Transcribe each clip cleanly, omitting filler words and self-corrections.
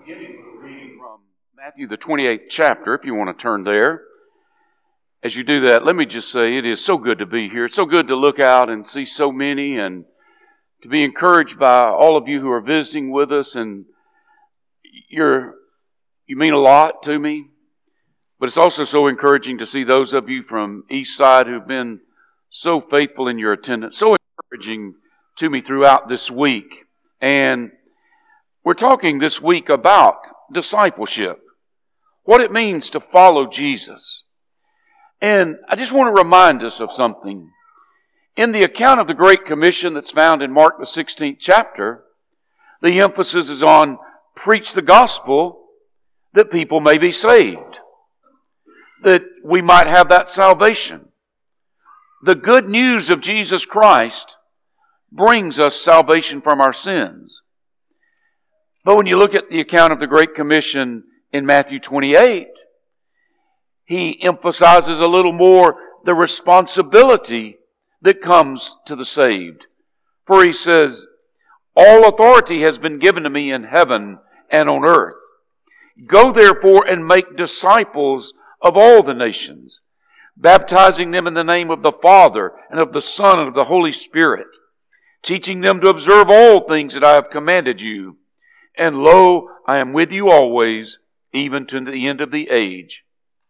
beginning with a reading from Matthew, the 28th chapter, if you want to turn there. As you do that, let me just say it is so good to be here. It's so good to look out and see so many and to be encouraged by all of you who are visiting with us. And you mean a lot to me. But it's also so encouraging to see those of you from East Side who've been so faithful in your attendance. So encouraging to me throughout this week. And we're talking this week about discipleship. What it means to follow Jesus. And I just want to remind us of something. In the account of the Great Commission that's found in Mark the 16th chapter, the emphasis is on preach the gospel that people may be saved. That we might have that salvation. The good news of Jesus Christ brings us salvation from our sins. But when you look at the account of the Great Commission in Matthew 28, he emphasizes a little more the responsibility that comes to the saved. For he says, all authority has been given to me in heaven and on earth. Go therefore and make disciples of all the nations, baptizing them in the name of the Father and of the Son and of the Holy Spirit, teaching them to observe all things that I have commanded you. And lo, I am with you always, even to the end of the age.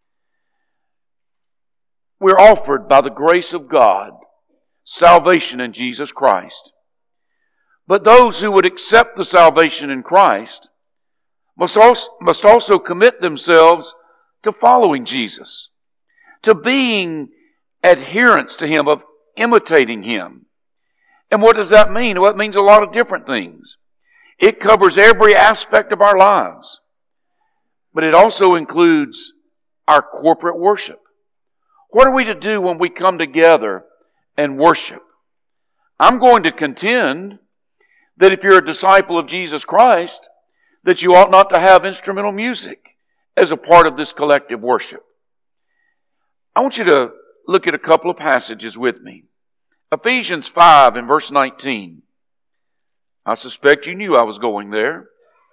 We're offered by the grace of God salvation in Jesus Christ. But those who would accept the salvation in Christ must also commit themselves to following Jesus, to being adherents to Him, of imitating Him. And what does that mean? Well, it means a lot of different things. It covers every aspect of our lives. But it also includes our corporate worship. What are we to do when we come together and worship? I'm going to contend that if you're a disciple of Jesus Christ, that you ought not to have instrumental music as a part of this collective worship. I want you to look at a couple of passages with me. Ephesians 5 and verse 19. I suspect you knew I was going there.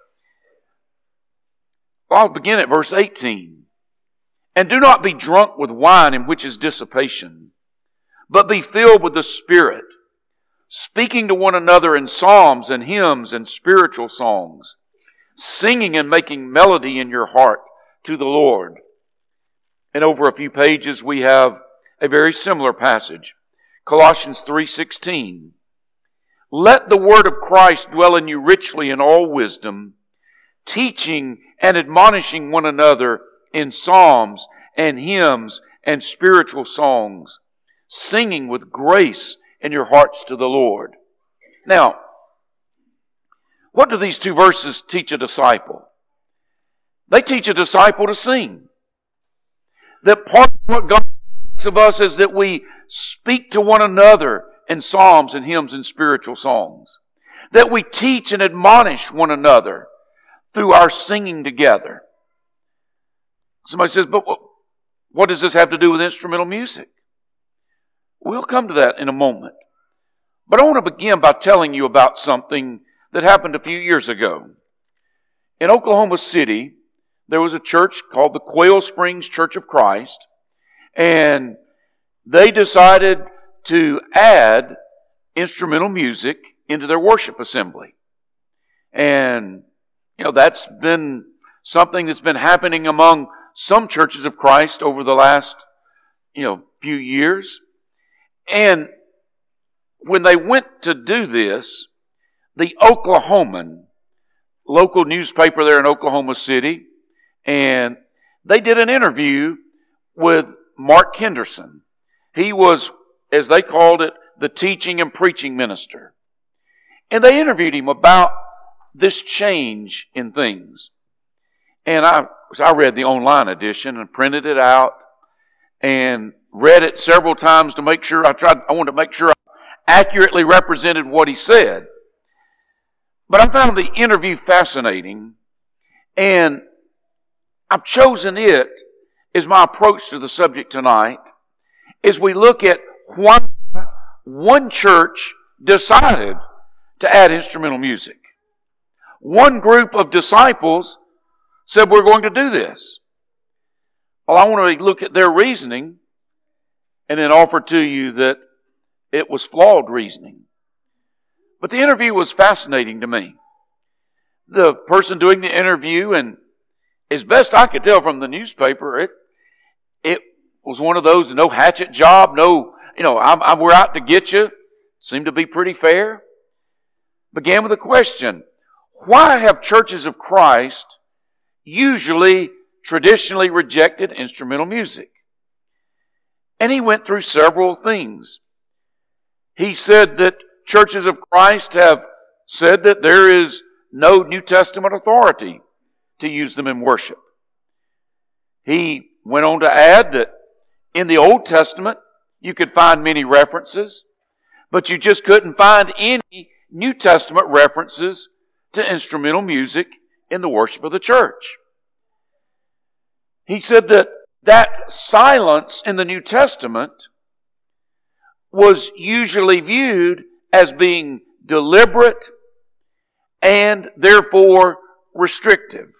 I'll begin at verse 18. And do not be drunk with wine, in which is dissipation, but be filled with the Spirit, speaking to one another in psalms and hymns and spiritual songs, singing and making melody in your heart to the Lord. And over a few pages we have a very similar passage. Colossians 3:16. Let the word of Christ dwell in you richly in all wisdom, teaching and admonishing one another in psalms and hymns and spiritual songs, singing with grace in your hearts to the Lord. Now, what do these two verses teach a disciple? They teach a disciple to sing. That part of what God asks of us is that we speak to one another in psalms and hymns and spiritual songs. That we teach and admonish one another through our singing together. Somebody says, but what does this have to do with instrumental music? We'll come to that in a moment. But I want to begin by telling you about something that happened a few years ago. In Oklahoma City, there was a church called the Quail Springs Church of Christ, and they decided to add instrumental music into their worship assembly. And, that's been something that's been happening among some churches of Christ over the last, few years. And when they went to do this, the Oklahoman, local newspaper there in Oklahoma City, and they did an interview with Mark Henderson. He was, as they called it, the teaching and preaching minister. And they interviewed him about this change in things. And I read the online edition and printed it out and read it several times to make sure I wanted to make sure I accurately represented what he said. But I found the interview fascinating, and I've chosen it as my approach to the subject tonight as we look at why one church decided to add instrumental music. one group of disciples said, we're going to do this. Well, I want to look at their reasoning and then offer to you that it was flawed reasoning. But the interview was fascinating to me. The person doing the interview, and as best I could tell from the newspaper, it was one of those, no hatchet job, no, we're out to get you. Seemed to be pretty fair. Began with a question. Why have churches of Christ usually traditionally rejected instrumental music? And he went through several things. He said that churches of Christ have said that there is no New Testament authority to use them in worship. He went on to add that in the Old Testament you could find many references, but you just couldn't find any New Testament references to instrumental music in the worship of the church. He said that silence in the New Testament was usually viewed as being deliberate and therefore restrictive.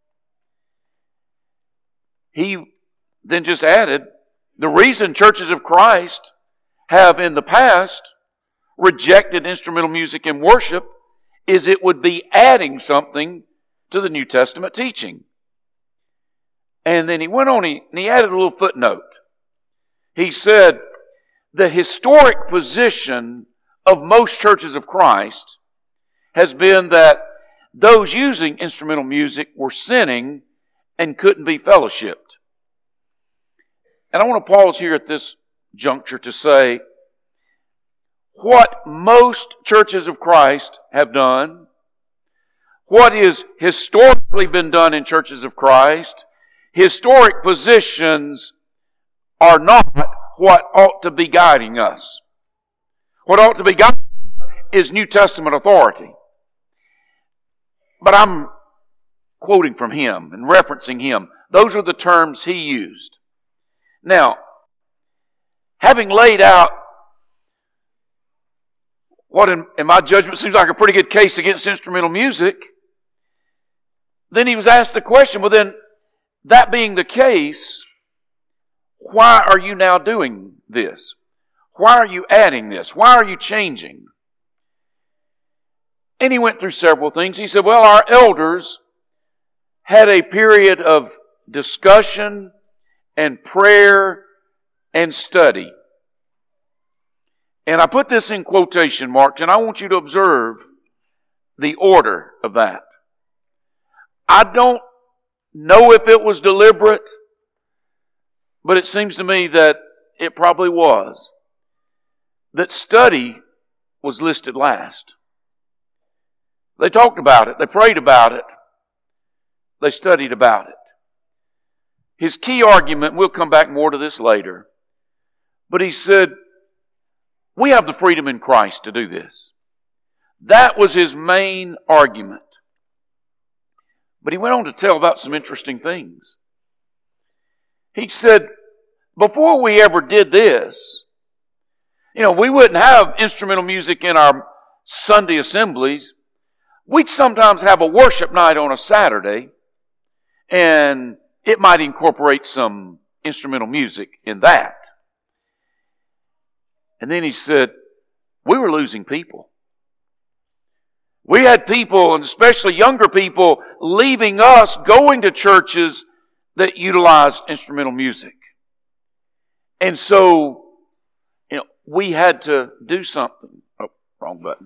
He then just added, the reason churches of Christ have in the past rejected instrumental music in worship is it would be adding something to the New Testament teaching. And then he went on, and he added a little footnote. He said, the historic position of most churches of Christ has been that those using instrumental music were sinning and couldn't be fellowshipped. And I want to pause here at this juncture to say, what most churches of Christ have done, what is historically been done in churches of Christ, historic positions are not what ought to be guiding us. What ought to be guiding us is New Testament authority. But I'm quoting from him and referencing him. Those are the terms he used. Now, having laid out what in my judgment seems like a pretty good case against instrumental music, then he was asked the question, well then, that being the case, why are you now doing this? Why are you adding this? Why are you changing? And he went through several things. He said, well, our elders had a period of discussion and prayer and study. And I put this in quotation marks, and I want you to observe the order of that. I don't know if it was deliberate, but it seems to me that it probably was. That study was listed last. They talked about it. They prayed about it. They studied about it. His key argument, we'll come back more to this later, but he said, we have the freedom in Christ to do this. That was his main argument. But he went on to tell about some interesting things. He said, before we ever did this, we wouldn't have instrumental music in our Sunday assemblies. We'd sometimes have a worship night on a Saturday, and it might incorporate some instrumental music in that. And then he said, we were losing people. We had people, and especially younger people, leaving us, going to churches that utilized instrumental music. And so, we had to do something. Oh, wrong button.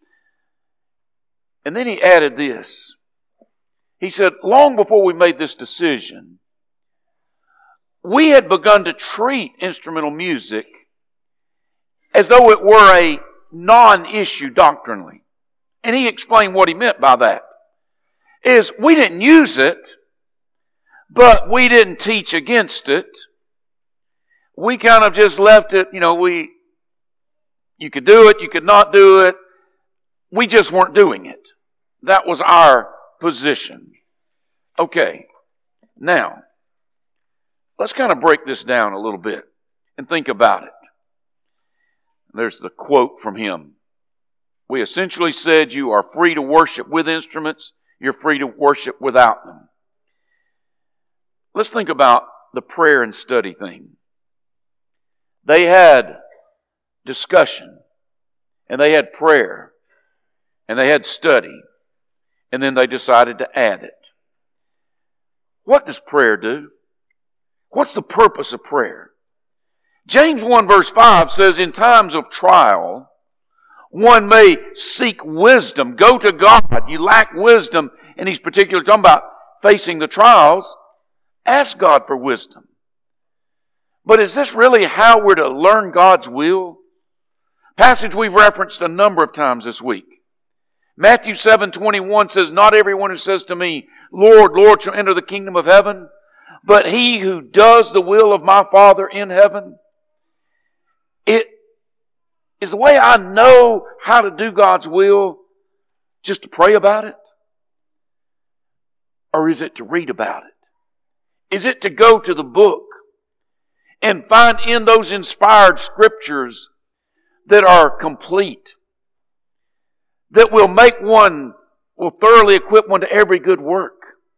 And then he added this. He said, long before we made this decision, we had begun to treat instrumental music as though it were a non-issue doctrinally. And he explained what he meant by that. Is we didn't use it, but we didn't teach against it. We kind of just left it, you could do it, you could not do it. We just weren't doing it. That was our position. Okay, now, let's kind of break this down a little bit and think about it. There's the quote from him. We essentially said you are free to worship with instruments. You're free to worship without them. Let's think about the prayer and study thing. They had discussion, and they had prayer, and they had study, and then they decided to add it. What does prayer do? What's the purpose of prayer? James 1 verse 5 says, in times of trial, one may seek wisdom. Go to God. You lack wisdom, and he's particularly talking about facing the trials. Ask God for wisdom. But is this really how we're to learn God's will? Passage we've referenced a number of times this week. Matthew 7:21 says, not everyone who says to me, Lord, Lord, shall enter the kingdom of heaven, but he who does the will of my Father in heaven. It is the way I know how to do God's will just to pray about it? Or is it to read about it? Is it to go to the book and find in those inspired scriptures that are complete, that will thoroughly equip one to every good work?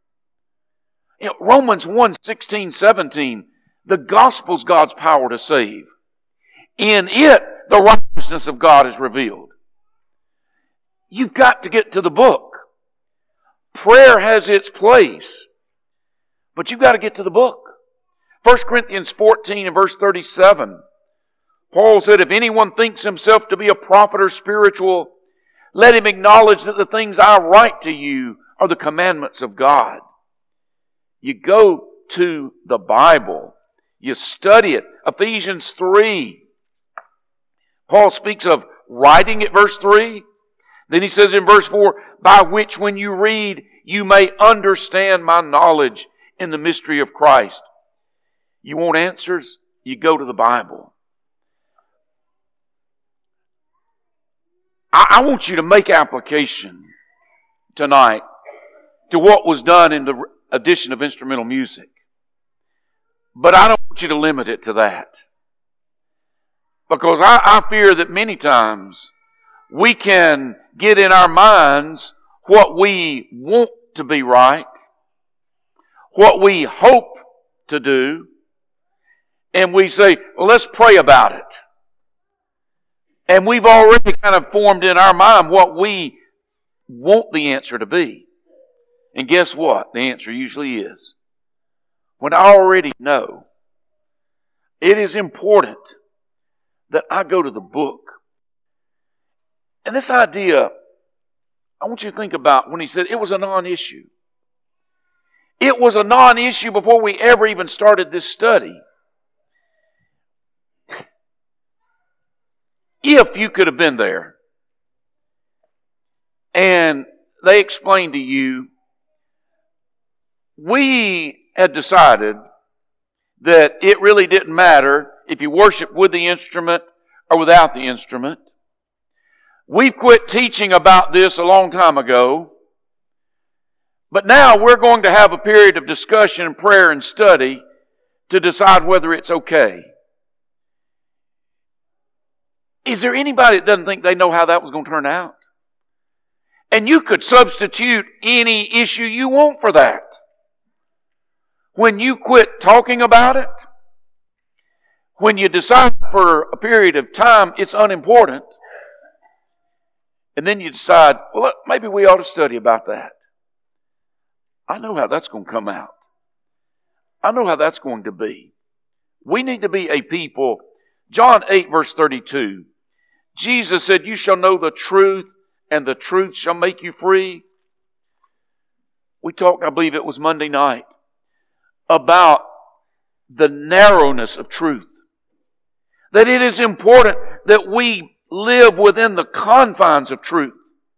Romans 1:16-17, the gospel's God's power to save. In it, the righteousness of God is revealed. You've got to get to the book. Prayer has its place, but you've got to get to the book. 1 Corinthians 14 and verse 37, Paul said, if anyone thinks himself to be a prophet or spiritual, let him acknowledge that the things I write to you are the commandments of God. You go to the Bible. You study it. Ephesians 3. Paul speaks of writing at verse 3. Then he says in verse 4, by which when you read, you may understand my knowledge in the mystery of Christ. You want answers? You go to the Bible. I want you to make application tonight to what was done in the addition of instrumental music. But I don't want you to limit it to that. Because I fear that many times we can get in our minds what we want to be right, what we hope to do, and we say, well, let's pray about it. And we've already kind of formed in our mind what we want the answer to be. And guess what? The answer usually is, when I already know, it is important that I go to the book. And this idea, I want you to think about when he said it was a non-issue. It was a non-issue before we ever even started this study. If you could have been there and they explained to you, we had decided that it really didn't matter if you worship with the instrument or without the instrument. We've quit teaching about this a long time ago, but now we're going to have a period of discussion and prayer and study to decide whether it's okay. Is there anybody that doesn't think they know how that was going to turn out? And you could substitute any issue you want for that. When you quit talking about it, when you decide for a period of time it's unimportant, and then you decide, well, look, maybe we ought to study about that. I know how that's going to come out. I know how that's going to be. We need to be a people. John 8 verse 32. Jesus said, you shall know the truth, and the truth shall make you free. We talked, I believe it was Monday night, about the narrowness of truth. That it is important that we live within the confines of truth.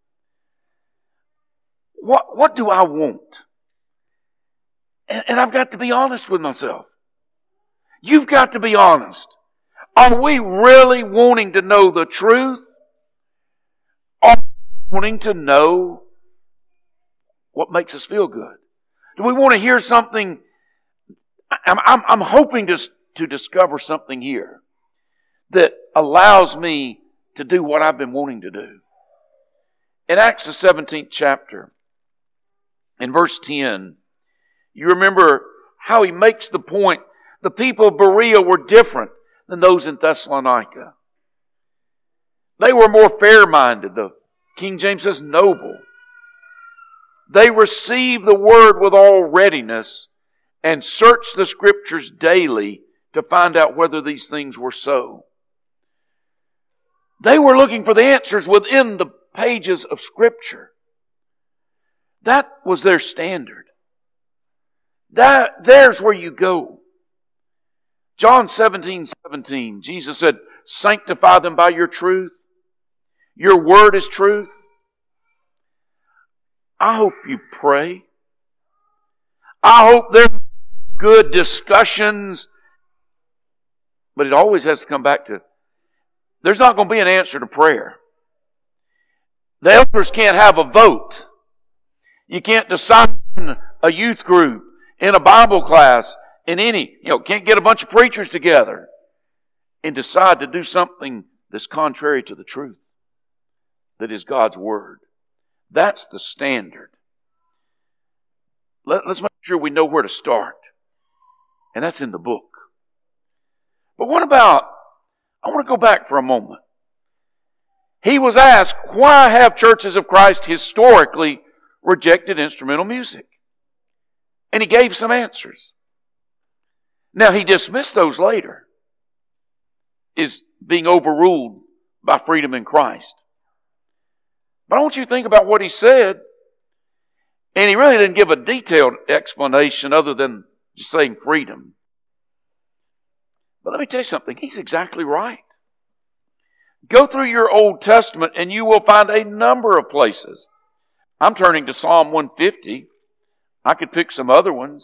What do I want? And I've got to be honest with myself. You've got to be honest. Are we really wanting to know the truth? Are we wanting to know what makes us feel good? Do we want to hear something? I'm hoping to discover something here that allows me to do what I've been wanting to do. In Acts the 17th chapter, in verse 10, you remember how he makes the point. The people of Berea were different than those in Thessalonica. They were more fair-minded. The King James says noble. They received the word with all readiness and searched the Scriptures daily to find out whether these things were so. They were looking for the answers within the pages of Scripture. That was their standard. There's where you go. John 17:17, Jesus said, sanctify them by your truth. Your word is truth. I hope you pray. I hope there are good discussions. But it always has to come back to, there's not going to be an answer to prayer. The elders can't have a vote. You can't decide in a youth group, in a Bible class, can't get a bunch of preachers together and decide to do something that's contrary to the truth. That is God's Word. That's the standard. Let's make sure we know where to start. And that's in the book. But what about, I want to go back for a moment. He was asked, why have churches of Christ historically rejected instrumental music? And he gave some answers. Now he dismissed those later, is being overruled by freedom in Christ. But I want you to think about what he said. And he really didn't give a detailed explanation other than just saying freedom. But let me tell you something. He's exactly right. Go through your Old Testament and you will find a number of places. I'm turning to Psalm 150. I could pick some other ones.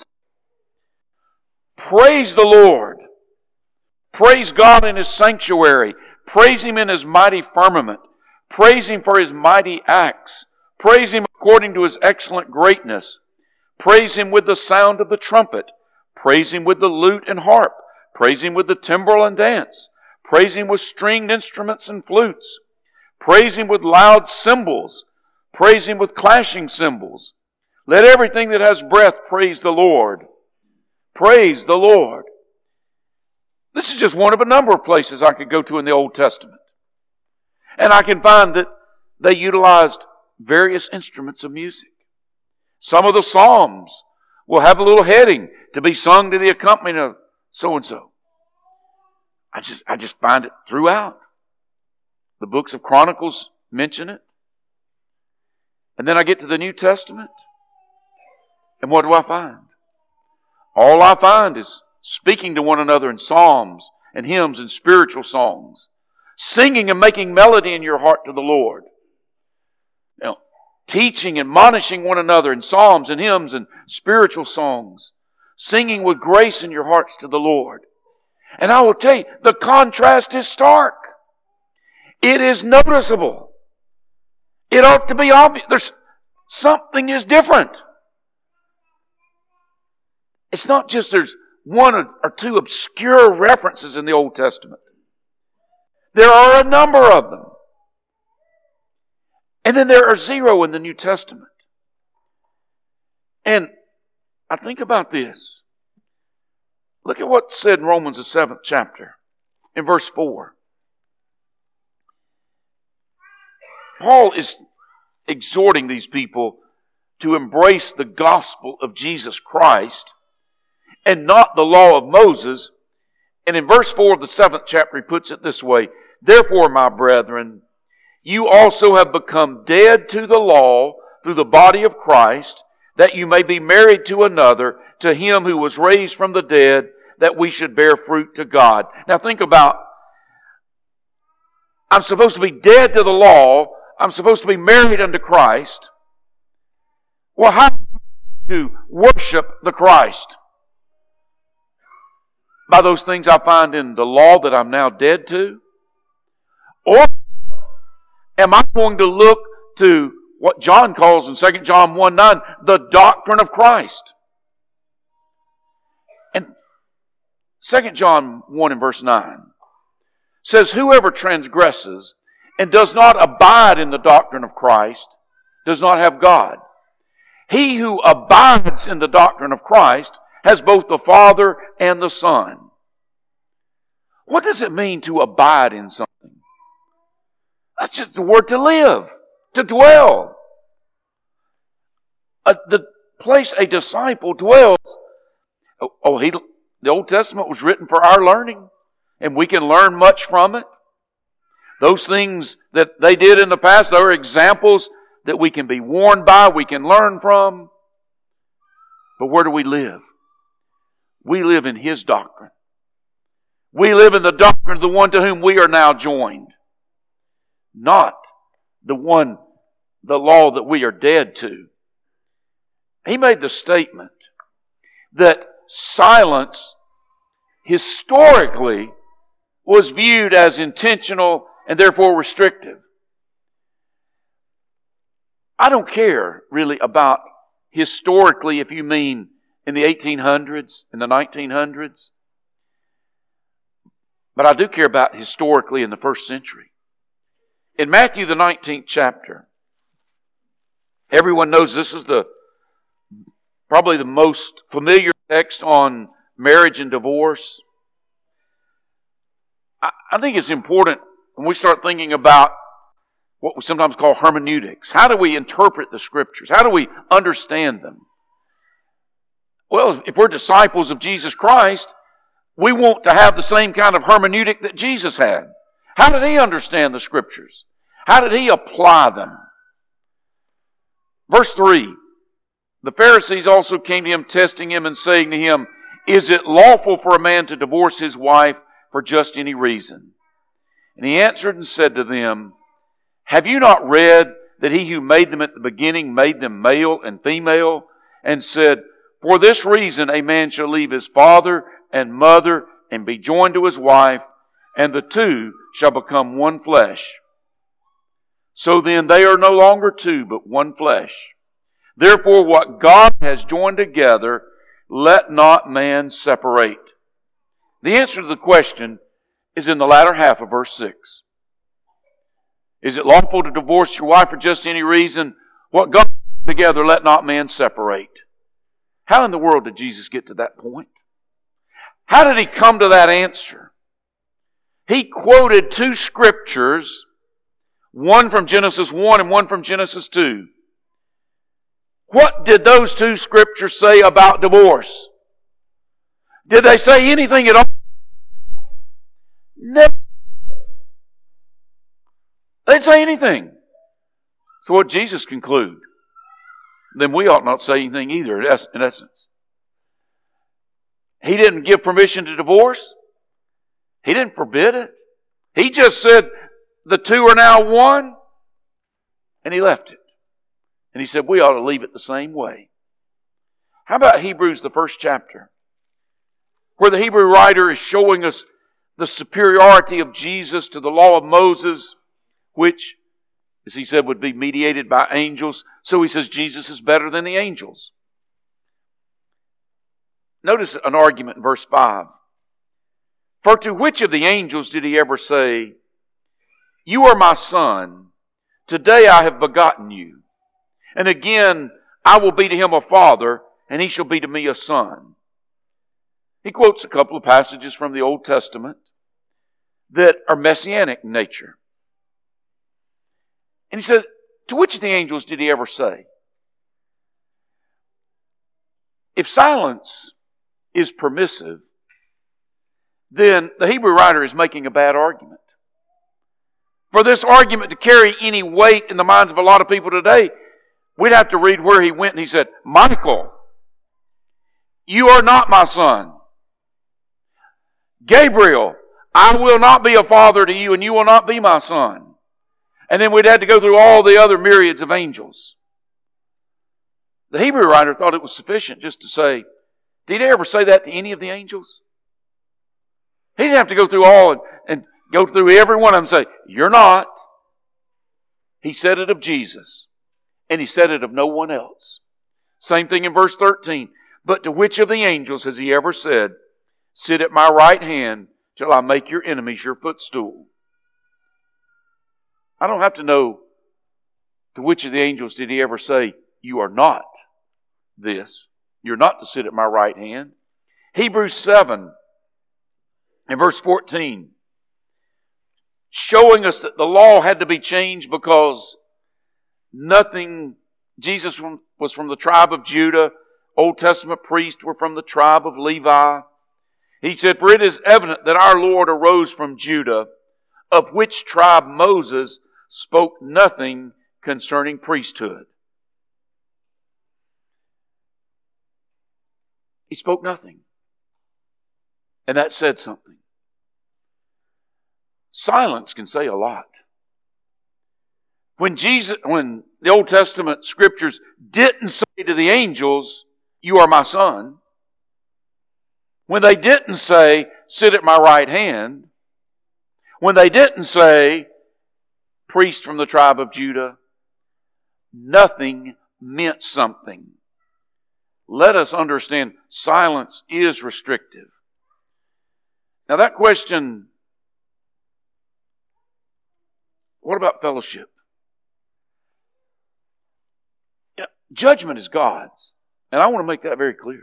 Praise the Lord. Praise God in His sanctuary. Praise Him in His mighty firmament. Praise Him for His mighty acts. Praise Him according to His excellent greatness. Praise Him with the sound of the trumpet. Praise Him with the lute and harp. Praise Him with the timbrel and dance. Praise Him with stringed instruments and flutes. Praise Him with loud cymbals. Praise Him with clashing cymbals. Let everything that has breath praise the Lord. Praise the Lord. This is just one of a number of places I could go to in the Old Testament. And I can find that they utilized various instruments of music. Some of the Psalms will have a little heading to be sung to the accompaniment of so-and-so. I just find it throughout. The books of Chronicles mention it. And then I get to the New Testament. And what do I find? All I find is speaking to one another in psalms and hymns and spiritual songs. Singing and making melody in your heart to the Lord. Teaching and admonishing one another in psalms and hymns and spiritual songs. Singing with grace in your hearts to the Lord. And I will tell you, the contrast is stark. It is noticeable. It ought to be obvious. Something is different. It's not just there's one or two obscure references in the Old Testament. There are a number of them. And then there are zero in the New Testament. And I think about this. Look at what's said in Romans the 7th chapter, in verse 4. Paul is exhorting these people to embrace the gospel of Jesus Christ and not the law of Moses. And in verse 4 of the 7th chapter, he puts it this way: therefore, my brethren, you also have become dead to the law through the body of Christ, that you may be married to another, to Him who was raised from the dead, that we should bear fruit to God. Now think about, I'm supposed to be dead to the law. I'm supposed to be married unto Christ. Well, how to worship the Christ? By those things I find in the law that I'm now dead to? Or am I going to look to what John calls in 2 John 1:9, the doctrine of Christ? And 2 John 1 and verse 9 says, whoever transgresses and does not abide in the doctrine of Christ does not have God. He who abides in the doctrine of Christ has both the Father and the Son. What does it mean to abide in something? That's just the word to live, to dwell. The place a disciple dwells. The Old Testament was written for our learning, and we can learn much from it. Those things that they did in the past, they are examples that we can be warned by, we can learn from. But where do we live? We live in His doctrine. We live in the doctrine of the one to whom we are now joined. Not the law that we are dead to. He made the statement that silence historically was viewed as intentional and therefore restrictive. I don't care really about historically if you mean in the 1800s, in the 1900s. But I do care about historically in the first century. In Matthew the 19th chapter, everyone knows this is probably the most familiar text on marriage and divorce. I think it's important when we start thinking about what we sometimes call hermeneutics. How do we interpret the Scriptures? How do we understand them? Well, if we're disciples of Jesus Christ, we want to have the same kind of hermeneutic that Jesus had. How did He understand the Scriptures? How did He apply them? Verse 3, the Pharisees also came to Him, testing Him and saying to Him, "Is it lawful for a man to divorce his wife for just any reason?" And He answered and said to them, "Have you not read that He who made them at the beginning made them male and female, and said, 'For this reason a man shall leave his father and mother and be joined to his wife, and the two shall become one flesh.' So then they are no longer two, but one flesh. Therefore what God has joined together, let not man separate." The answer to the question is in the latter half of verse 6. Is it lawful to divorce your wife for just any reason? What God joined together, let not man separate. How in the world did Jesus get to that point? How did He come to that answer? He quoted two scriptures, one from Genesis 1 and one from Genesis 2. What did those two scriptures say about divorce? Did they say anything at all? No. They didn't say anything. So what did Jesus conclude? Then we ought not say anything either, in essence. He didn't give permission to divorce. He didn't forbid it. He just said the two are now one, and He left it. And He said we ought to leave it the same way. How about Hebrews, the first chapter, where the Hebrew writer is showing us the superiority of Jesus to the law of Moses, which, as he said, would be mediated by angels. So he says Jesus is better than the angels. Notice an argument in verse 5. "For to which of the angels did He ever say, 'You are my son, today I have begotten you'? And again, 'I will be to him a father, and he shall be to me a son'?" He quotes a couple of passages from the Old Testament that are messianic in nature. And he says, to which of the angels did He ever say? If silence is permissive, then the Hebrew writer is making a bad argument. For this argument to carry any weight in the minds of a lot of people today, we'd have to read where He went and He said, "Michael, you are not my son. Gabriel, I will not be a father to you, and you will not be my son." And then we'd have to go through all the other myriads of angels. The Hebrew writer thought it was sufficient just to say, did He ever say that to any of the angels? He didn't have to go through all and go through every one of them and say, "You're not." He said it of Jesus, and He said it of no one else. Same thing in verse 13. "But to which of the angels has He ever said, 'Sit at my right hand till I make your enemies your footstool'?" I don't have to know to which of the angels did He ever say, you are not this. You're not to sit at my right hand. Hebrews 7 and verse 14, showing us that the law had to be changed because Jesus was from the tribe of Judah. Old Testament priests were from the tribe of Levi. He said, for it is evident that our Lord arose from Judah, of which tribe Moses spoke nothing concerning priesthood. He spoke nothing. And that said something. Silence can say a lot. When the Old Testament scriptures didn't say to the angels, you are my son. When they didn't say, sit at my right hand. When they didn't say, priest from the tribe of Judah. Nothing meant something. Let us understand silence is restrictive. Now that question, what about fellowship? Yeah, judgment is God's. And I want to make that very clear.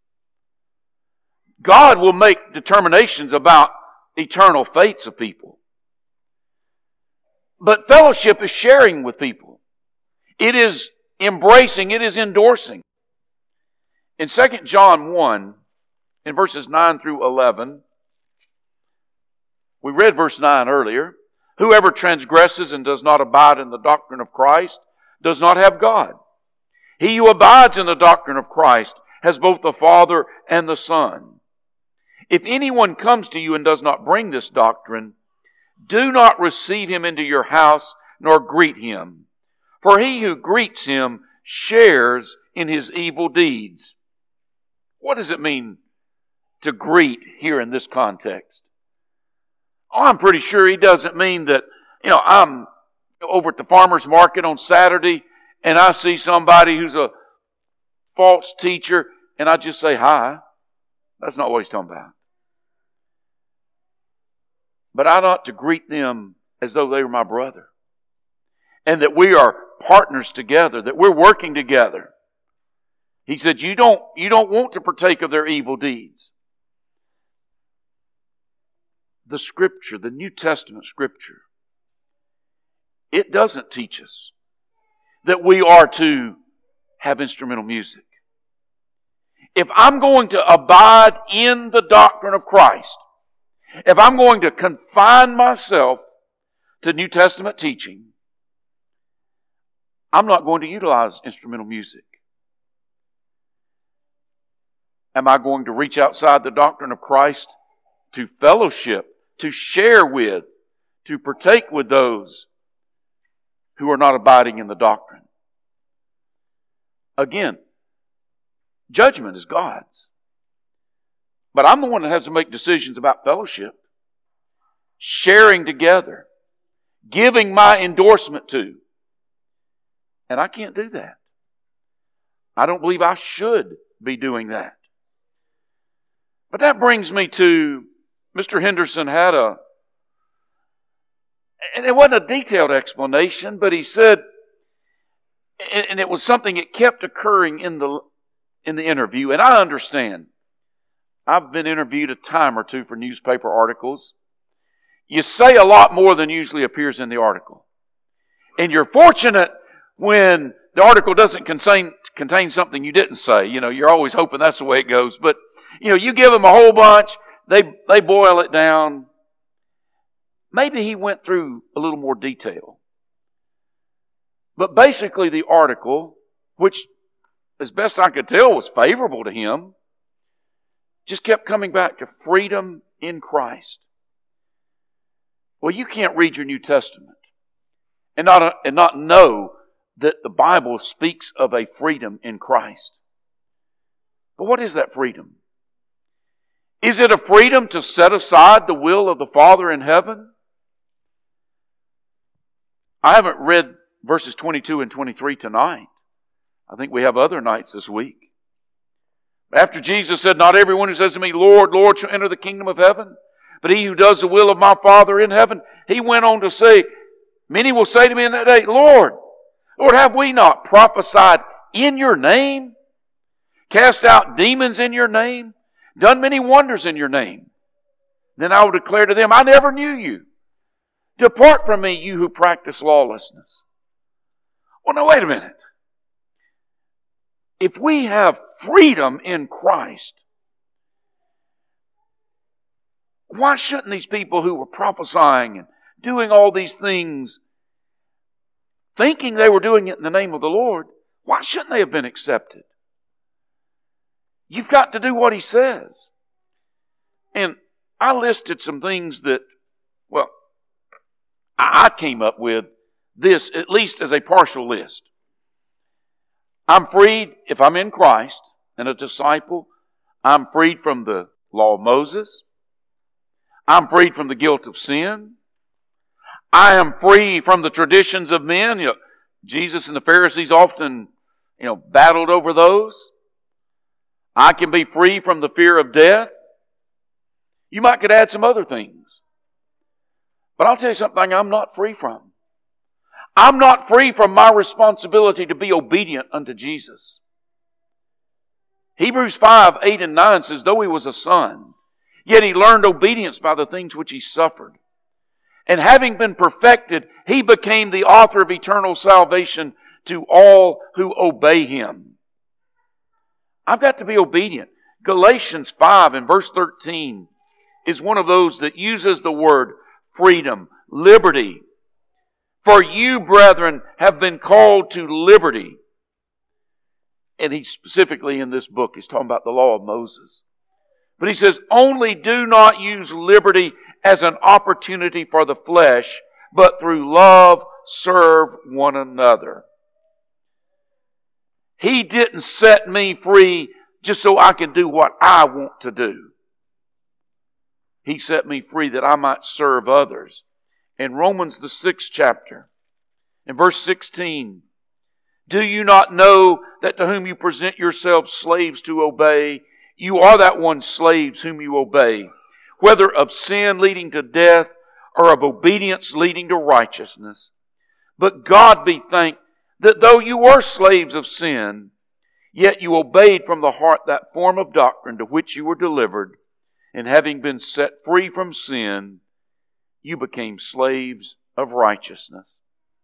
God will make determinations about eternal fates of people. But fellowship is sharing with people. It is embracing, it is endorsing. In 2 John 1, in verses 9 through 11, we read verse 9 earlier. Whoever transgresses and does not abide in the doctrine of Christ does not have God. He who abides in the doctrine of Christ has both the Father and the Son. If anyone comes to you and does not bring this doctrine, do not receive him into your house nor greet him. For he who greets him shares in his evil deeds. What does it mean to greet here in this context? Oh, I'm pretty sure he doesn't mean that, I'm over at the farmer's market on Saturday and I see somebody who's a false teacher and I just say hi. That's not what he's talking about. But I ought to greet them as though they were my brother. And that we are partners together, that we're working together. He said, you don't want to partake of their evil deeds. The Scripture, the New Testament Scripture, it doesn't teach us that we are to have instrumental music. If I'm going to abide in the doctrine of Christ, if I'm going to confine myself to New Testament teaching, I'm not going to utilize instrumental music. Am I going to reach outside the doctrine of Christ to fellowship, to share with, to partake with those who are not abiding in the doctrine? Again, judgment is God's. But I'm the one that has to make decisions about fellowship, sharing together, giving my endorsement to. And I can't do that. I don't believe I should be doing that. But that brings me to Mr. Henderson had and it wasn't a detailed explanation, but he said, and it was something that kept occurring in the interview, and I understand. I've been interviewed a time or two for newspaper articles. You say a lot more than usually appears in the article. And you're fortunate when the article doesn't contain something you didn't say. You're always hoping that's the way it goes. But, you give them a whole bunch, they boil it down. Maybe he went through a little more detail. But basically the article, which as best I could tell was favorable to him, just kept coming back to freedom in Christ. Well, you can't read your New Testament and not know that the Bible speaks of a freedom in Christ. But what is that freedom? Is it a freedom to set aside the will of the Father in heaven? I haven't read verses 22 and 23 tonight. I think we have other nights this week. After Jesus said, not everyone who says to me, Lord, Lord, shall enter the kingdom of heaven, but he who does the will of my Father in heaven, he went on to say, Many will say to me in that day, Lord, have we not prophesied in your name? Cast out demons in your name? Done many wonders in your name? Then I will declare to them, I never knew you. Depart from me, you who practice lawlessness. Well, now wait a minute. If we have freedom in Christ, why shouldn't these people who were prophesying and doing all these things, thinking they were doing it in the name of the Lord, why shouldn't they have been accepted? You've got to do what He says. And I listed some things that, well, I came up with this at least as a partial list. I'm freed if I'm in Christ and a disciple. I'm freed from the law of Moses. I'm freed from the guilt of sin. I am free from the traditions of men. Jesus and the Pharisees often, battled over those. I can be free from the fear of death. You might could add some other things. But I'll tell you something I'm not free from. I'm not free from my responsibility to be obedient unto Jesus. Hebrews 5, 8 and 9 says, though He was a son, yet He learned obedience by the things which He suffered. And having been perfected, He became the author of eternal salvation to all who obey Him. I've got to be obedient. Galatians 5 and verse 13 is one of those that uses the word freedom, liberty. For you, brethren, have been called to liberty. And he specifically in this book is talking about the law of Moses. But he says, only do not use liberty as an opportunity for the flesh, but through love serve one another. He didn't set me free just so I can do what I want to do. He set me free that I might serve others. In Romans the 6th chapter, in verse 16, do you not know that to whom you present yourselves slaves to obey, you are that one slaves whom you obey, whether of sin leading to death or of obedience leading to righteousness? But God be thanked that though you were slaves of sin, yet you obeyed from the heart that form of doctrine to which you were delivered, and having been set free from sin, you became slaves of righteousness.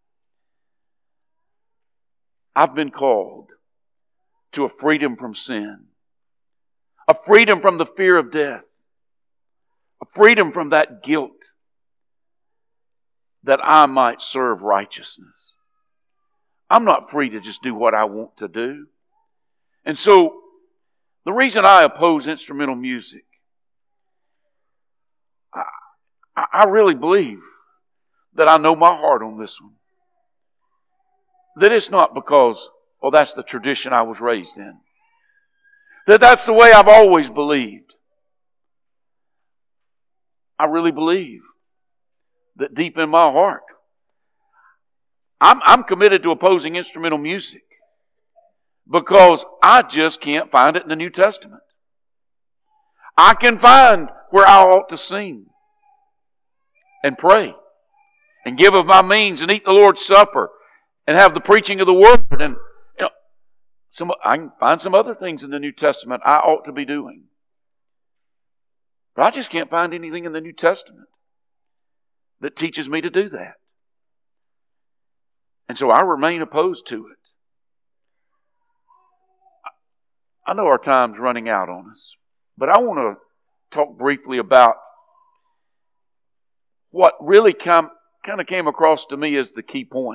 I've been called to a freedom from sin, a freedom from the fear of death, a freedom from that guilt, that I might serve righteousness. I'm not free to just do what I want to do. And so, the reason I oppose instrumental music, I really believe that I know my heart on this one. That it's not because, that's the tradition I was raised in. That's the way I've always believed. I really believe that deep in my heart, I'm committed to opposing instrumental music because I just can't find it in the New Testament. I can find where I ought to sing and pray and give of my means and eat the Lord's Supper and have the preaching of the Word. And I can find some other things in the New Testament I ought to be doing. But I just can't find anything in the New Testament that teaches me to do that. And so I remain opposed to it. I know our time's running out on us, but I want to talk briefly about what really kind of came across to me as the key point.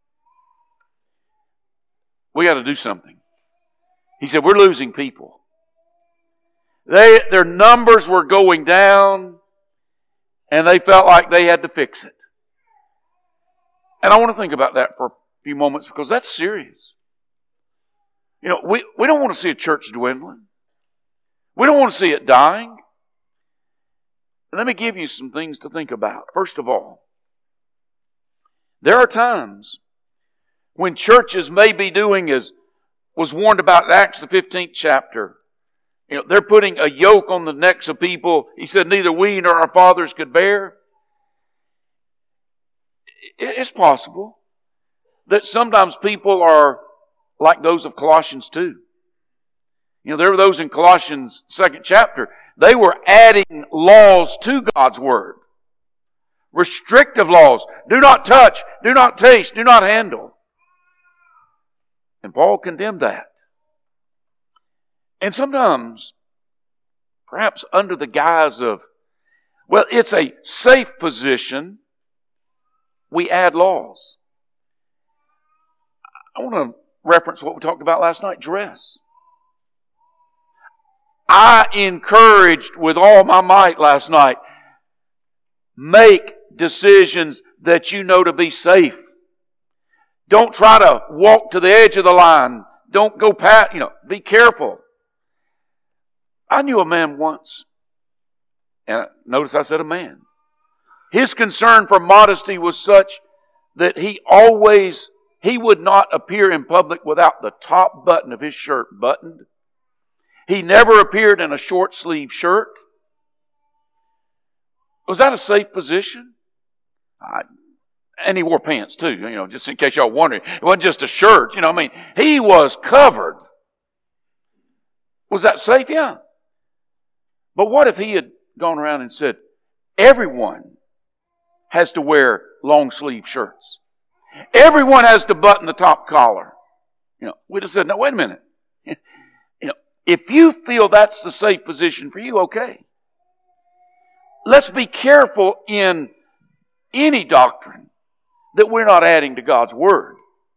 We got to do something. He said, we're losing people. Their numbers were going down, and they felt like they had to fix it. And I want to think about that for a few moments because that's serious. We don't want to see a church dwindling. We don't want to see it dying. Let me give you some things to think about. First of all, there are times when churches may be doing as was warned about in Acts the 15th chapter. They're putting a yoke on the necks of people. He said, neither we nor our fathers could bear. It's possible that sometimes people are like those of Colossians 2. There were those in Colossians 2nd chapter. They were adding laws to God's Word. Restrictive laws. Do not touch, do not taste, do not handle. And Paul condemned that. And sometimes, perhaps under the guise of, well, it's a safe position, we add laws. I want to reference what we talked about last night, dress. I encouraged with all my might last night, make decisions that you know to be safe. Don't try to walk to the edge of the line. Don't go past, be careful. I knew a man once, and notice I said a man. His concern for modesty was such that he would not appear in public without the top button of his shirt buttoned. He never appeared in a short sleeve shirt. Was that a safe position? And he wore pants too, just in case y'all wondering. It wasn't just a shirt, he was covered. Was that safe? Yeah. But what if he had gone around and said, everyone has to wear long sleeve shirts. Everyone has to button the top collar. We'd have said, no, wait a minute. If you feel that's the safe position for you, okay. Let's be careful in any doctrine that we're not adding to God's Word.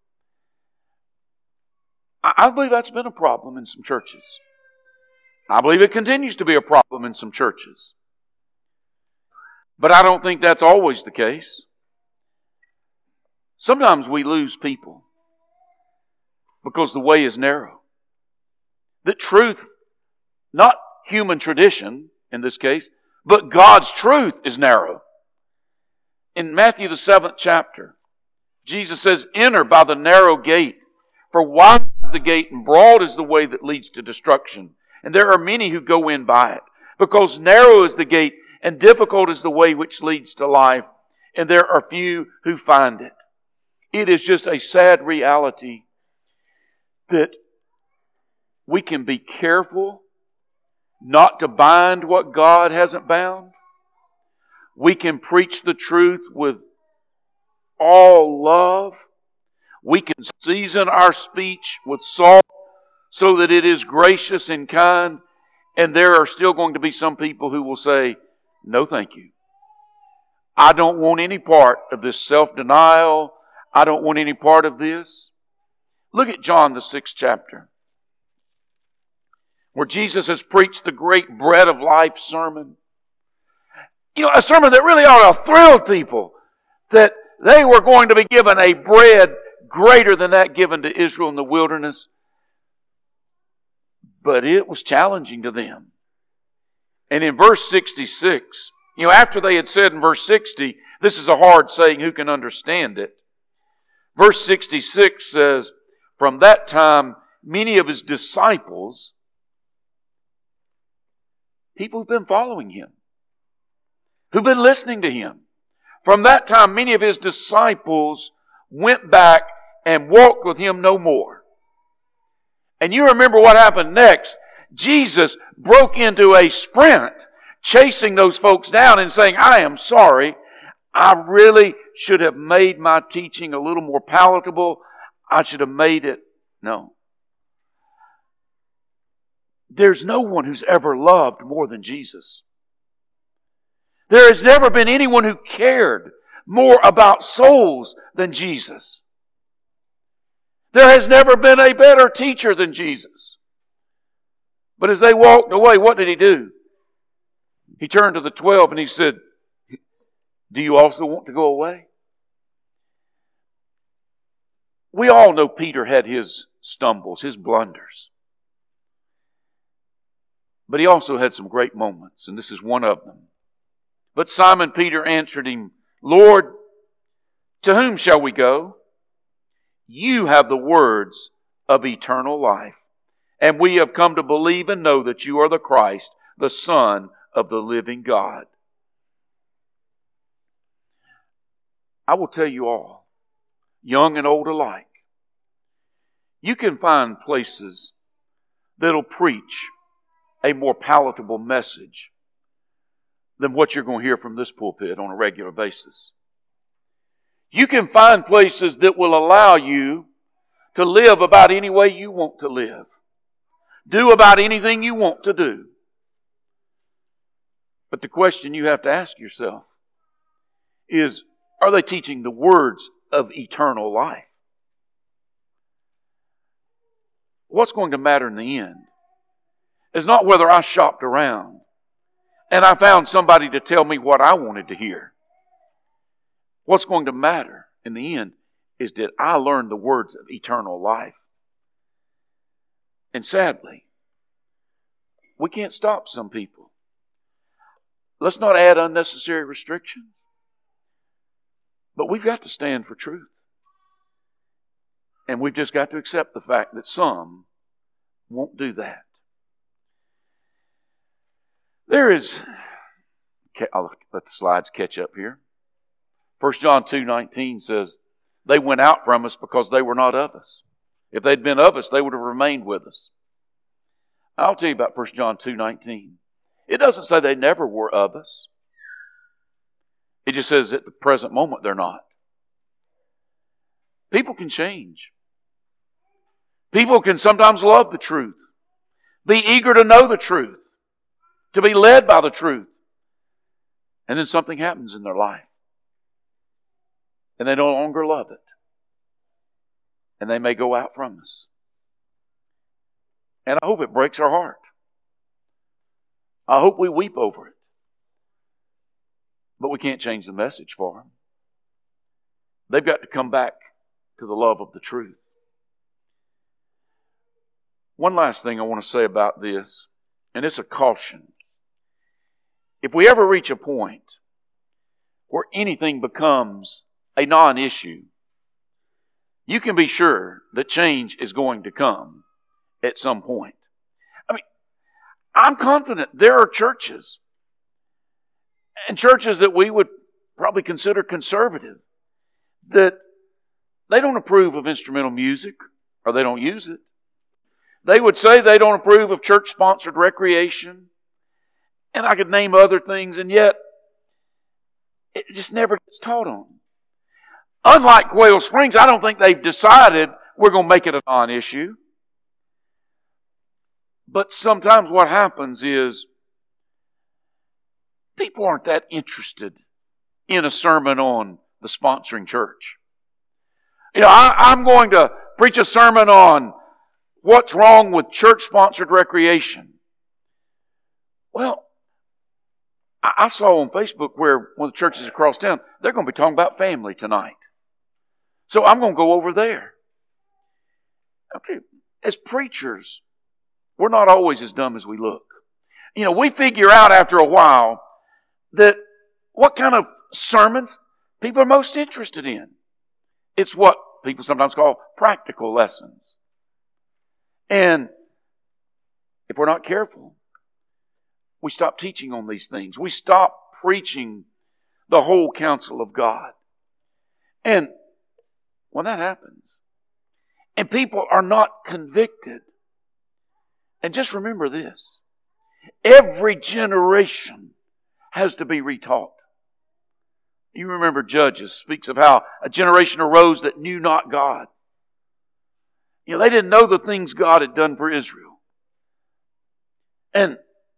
I believe that's been a problem in some churches. I believe it continues to be a problem in some churches. But I don't think that's always the case. Sometimes we lose people because the way is narrow. The truth, not human tradition in this case, but God's truth is narrow. In Matthew the 7th chapter, Jesus says, enter by the narrow gate, for wide is the gate and broad is the way that leads to destruction. And there are many who go in by it, because narrow is the gate and difficult is the way which leads to life, and there are few who find it. It is just a sad reality that we can be careful not to bind what God hasn't bound. We can preach the truth with all love. We can season our speech with salt so that it is gracious and kind. And there are still going to be some people who will say, no, thank you. I don't want any part of this self-denial. I don't want any part of this. Look at John the 6th chapter, where Jesus has preached the great bread of life sermon. A sermon that really ought to have thrilled people, that they were going to be given a bread greater than that given to Israel in the wilderness. But it was challenging to them. And in verse 66, after they had said in verse 60, this is a hard saying, who can understand it? Verse 66 says, from that time, many of his disciples, people who've been following him, who've been listening to him, from that time, many of his disciples went back and walked with him no more. And you remember what happened next. Jesus broke into a sprint, chasing those folks down and saying, I am sorry. I really should have made my teaching a little more palatable. I should have made it. No. There's no one who's ever loved more than Jesus. There has never been anyone who cared more about souls than Jesus. There has never been a better teacher than Jesus. But as they walked away, what did he do? He turned to the 12 and he said, do you also want to go away? We all know Peter had his stumbles, his blunders. But he also had some great moments, and this is one of them. But Simon Peter answered him, Lord, to whom shall we go? You have the words of eternal life, and we have come to believe and know that you are the Christ, the Son of the living God. I will tell you all, young and old alike, you can find places that'll preach a more palatable message than what you're going to hear from this pulpit on a regular basis. You can find places that will allow you to live about any way you want to live. Do about anything you want to do. But the question you have to ask yourself is, are they teaching the words of eternal life? What's going to matter in the end is not whether I shopped around and I found somebody to tell me what I wanted to hear. What's going to matter in the end is, did I learn the words of eternal life? And sadly, we can't stop some people. Let's not add unnecessary restrictions. But we've got to stand for truth. And we've just got to accept the fact that some won't do that. I'll let the slides catch up here. 1 John 2:19 says, they went out from us because they were not of us. If they'd been of us, they would have remained with us. I'll tell you about 1 John 2:19. It doesn't say they never were of us. It just says at the present moment they're not. People can change. People can sometimes love the truth, be eager to know the truth, to be led by the truth. And then something happens in their life. And they no longer love it. And they may go out from us. And I hope it breaks our heart. I hope we weep over it. But we can't change the message for them. They've got to come back to the love of the truth. One last thing I want to say about this, and it's a caution. If we ever reach a point where anything becomes a non-issue, you can be sure that change is going to come at some point. I mean, I'm confident there are churches, and churches that we would probably consider conservative, that they don't approve of instrumental music, or they don't use it. They would say they don't approve of church-sponsored recreation, and I could name other things, and yet it just never gets taught on. Unlike Quail Springs, I don't think they've decided we're going to make it a non-issue. But sometimes what happens is people aren't that interested in a sermon on the sponsoring church. I'm going to preach a sermon on what's wrong with church-sponsored recreation. Well, I saw on Facebook where one of the churches across town, they're going to be talking about family tonight. So I'm going to go over there. As preachers, we're not always as dumb as we look. We figure out after a while that what kind of sermons people are most interested in. It's what people sometimes call practical lessons. And if we're not careful, we stop teaching on these things. We stop preaching the whole counsel of God. And when that happens, and people are not convicted, and just remember this, every generation has to be retaught. You remember Judges speaks of how a generation arose that knew not God. They didn't know the things God had done for Israel. And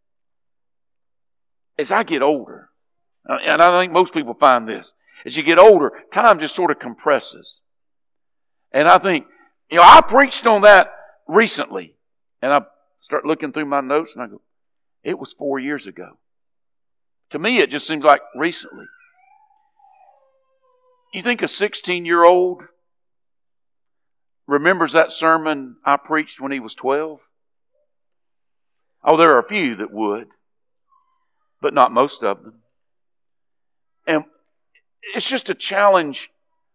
as I get older, and I think most people find this, as you get older, time just sort of compresses. And I think, I preached on that recently. And I start looking through my notes and I go, it was 4 years ago. To me, it just seems like recently. You think a 16-year-old remembers that sermon I preached when he was 12? Oh, there are a few that would, but not most of them. And it's just a challenge.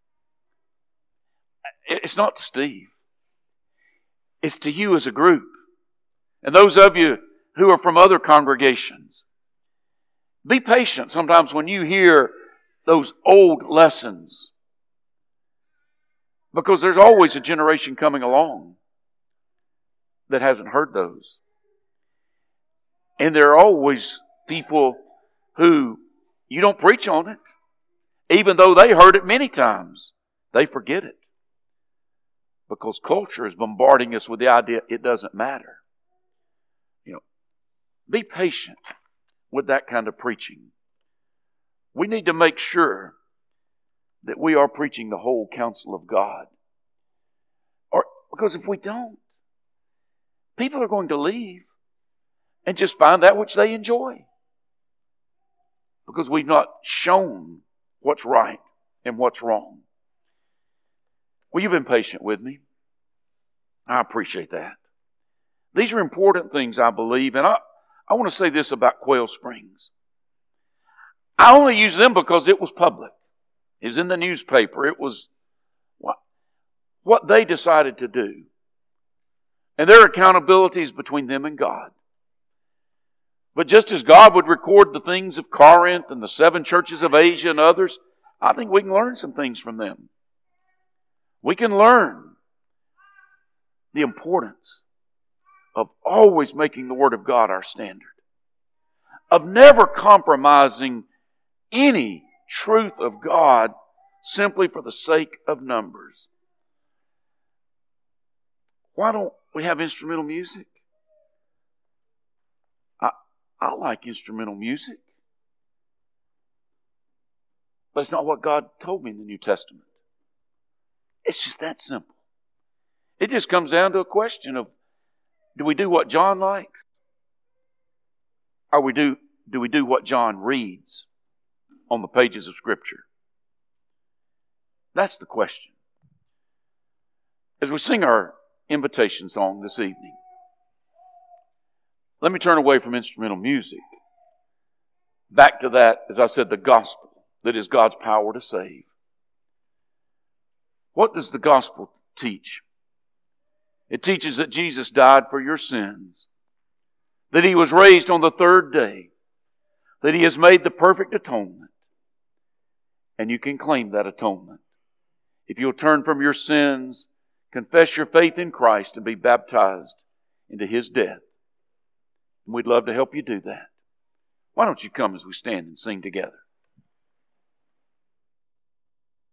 It's not to Steve. It's to you as a group. And those of you who are from other congregations, be patient sometimes when you hear those old lessons. Because there's always a generation coming along that hasn't heard those. And there are always people who you don't preach on it. Even though they heard it many times, they forget it. Because culture is bombarding us with the idea it doesn't matter. Be patient with that kind of preaching. We need to make sure that we are preaching the whole counsel of God. Because if we don't, people are going to leave and just find that which they enjoy. Because we've not shown what's right and what's wrong. Well, you've been patient with me. I appreciate that. These are important things, I believe, and I want to say this about Quail Springs. I only use them because it was public. It was in the newspaper. It was what they decided to do. And their accountability is between them and God. But just as God would record the things of Corinth and the 7 churches of Asia and others, I think we can learn some things from them. We can learn the importance of always making the Word of God our standard. Of never compromising any truth of God simply for the sake of numbers. Why don't we have instrumental music? I like instrumental music. But it's not what God told me in the New Testament. It's just that simple. It just comes down to a question of, do we do what John likes? Or do we do what John reads on the pages of Scripture? That's the question. As we sing our invitation song this evening, let me turn away from instrumental music. Back to that, as I said, the gospel that is God's power to save. What does the gospel teach? It teaches that Jesus died for your sins, that He was raised on the 3rd day, that He has made the perfect atonement, and you can claim that atonement. If you'll turn from your sins, confess your faith in Christ, and be baptized into His death. And we'd love to help you do that. Why don't you come as we stand and sing together?